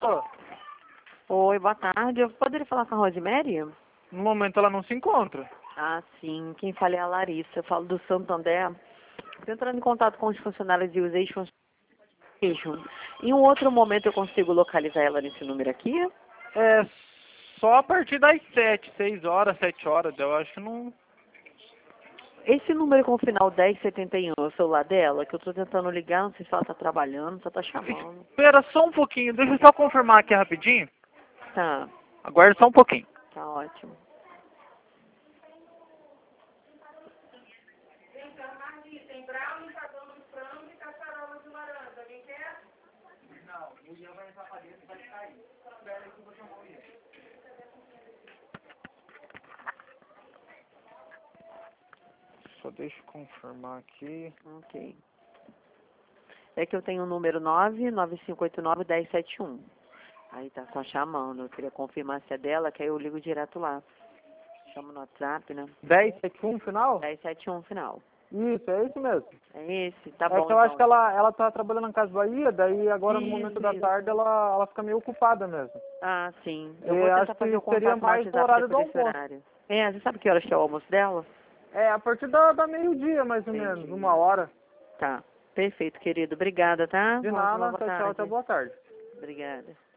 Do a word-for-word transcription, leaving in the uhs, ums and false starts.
Ô, Oi, boa tarde. Eu poderia falar com a Rosemary? no momento ela não se encontra. Ah, sim. Quem fala é a Larissa. Eu falo do Santander. Estou entrando em contato com os funcionários de Usation. Em um outro momento eu consigo localizar ela nesse número aqui? É só a partir das sete, seis horas, sete horas, eu acho que não. Esse número com o final dez setenta e um é o celular dela, que eu estou tentando ligar, não sei se ela está trabalhando, só está chamando. Espera só um pouquinho, deixa eu só confirmar aqui rapidinho. Tá, Aguarda só um pouquinho. tá ótimo. Só deixa eu confirmar aqui. Ok. É que eu tenho o número nove nove cinco oito nove um zero sete um. Aí tá só chamando. Eu queria confirmar se é dela, que aí eu ligo direto lá. Chamo no WhatsApp, né? dez setenta e um final? dez setenta e um final. Isso, é esse mesmo. É esse? Tá É bom, que eu acho então. que ela, ela tá trabalhando na Casa Bahia, daí agora no momento Isso, da isso. tarde ela, ela fica meio ocupada mesmo. Ah, sim. Eu E vou acho tentar fazer que o seria contato no mais no WhatsApp horário do depois desse almoço. horário. É, você sabe que horas que é o almoço dela? É, a partir da, da meio-dia, mais ou menos, Meio-dia. uma hora. Tá. Perfeito, querido. Obrigada, tá? De Uma ótima nada, boa tchau, tchau, até tarde. boa tarde. Obrigada.